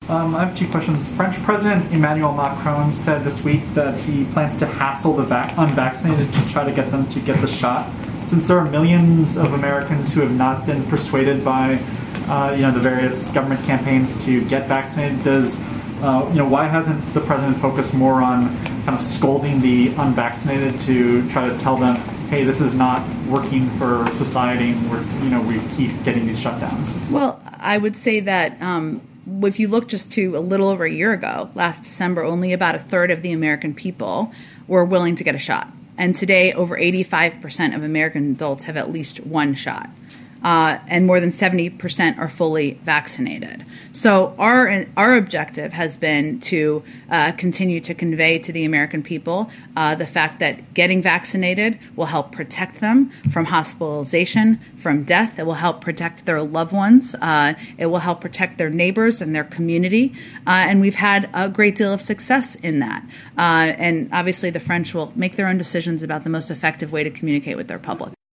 I have two questions. French President Emmanuel Macron said this week that he plans to hassle the unvaccinated to try to get them to get the shot. Since there are millions of Americans who have not been persuaded by, the various government campaigns to get vaccinated, why hasn't the president focused more on kind of scolding the unvaccinated to try to tell them, hey, this is not working for society, and we keep getting these shutdowns? Well, I would say that if you look just to a little over a year ago, last December, only about a third of the American people were willing to get a shot. And today, over 85% of American adults have at least one shot. And more than 70% are fully vaccinated. So our objective has been to continue to convey to the American people the fact that getting vaccinated will help protect them from hospitalization, from death. It will help protect their loved ones. It will help protect their neighbors and their community. And we've had a great deal of success in that. And obviously the French will make their own decisions about the most effective way to communicate with their public.